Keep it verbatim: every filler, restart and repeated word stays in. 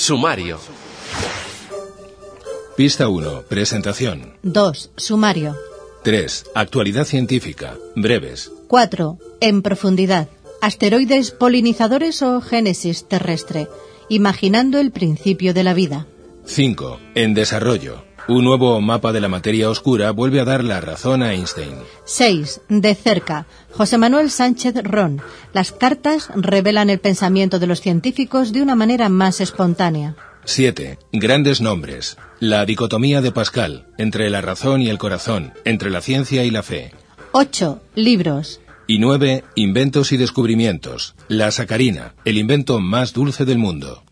Sumario. Pista uno. Presentación. dos. Sumario. tres. Actualidad científica. Breves. cuatro. En profundidad. Asteroides polinizadores o génesis terrestre. Imaginando el principio de la vida. cinco. En desarrollo. Un nuevo mapa de la materia oscura vuelve a dar la razón a Einstein. seis. De cerca. José Manuel Sánchez Ron. Las cartas revelan el pensamiento de los científicos de una manera más espontánea. siete. Grandes nombres. La dicotomía de Pascal, entre la razón y el corazón, entre la ciencia y la fe. ocho. Libros. Y nueve. Inventos y descubrimientos. La sacarina, el invento más dulce del mundo.